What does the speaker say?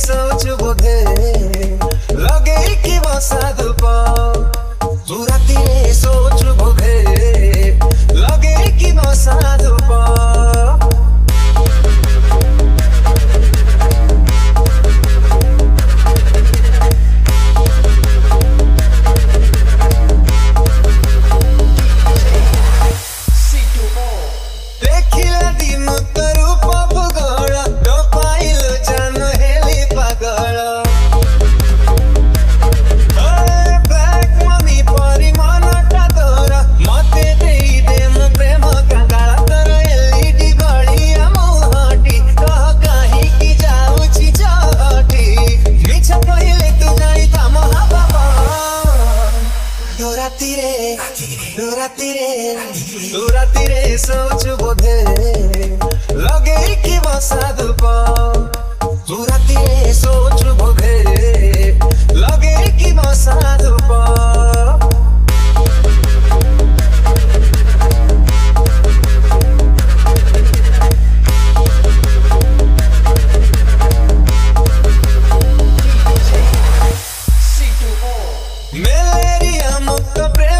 सोच बोधे लगे कि बसाद पा तू रातिरे सोच बोधे लगे कि बसाद पा देखिला दिन तरु पगड़ तो पाइल जान हेली पागल बैक मनी परिमाण टा तोरा मते देई देम प्रेम कांगाला तर एलईडी बड़िया मोहटी कह काहे की जाउची जहटी मिछ पहिले तू जाई था महाबाबा तू रातिरे सोच बोधे लगे कि बसाद पा तू रातिरे सोच बोधे लगे कि बसाद पा मलेरिया मुक्त